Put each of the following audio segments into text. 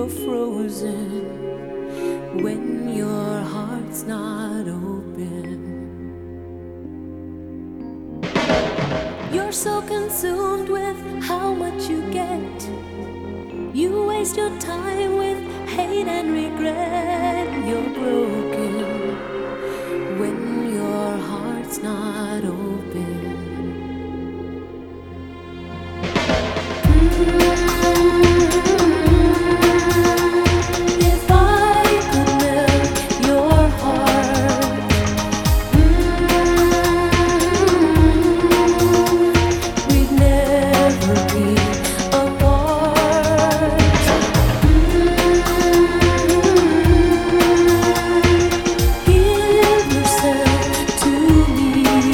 you're frozen when your heart's not open. You're so consumed with how much you get. You waste your time with hate and regret. You're broken when your heart's not open. If I could melt your heart, we'd never be apart. Give yourself to me.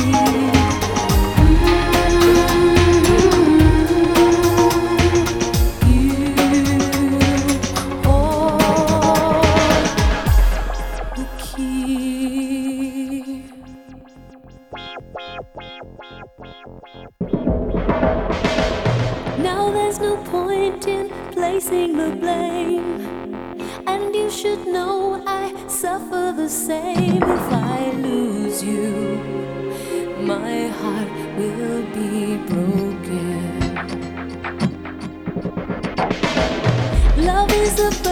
Now there's no point in placing the blame, and you should know I suffer the same. If I lose you, my heart will be broken. Love is a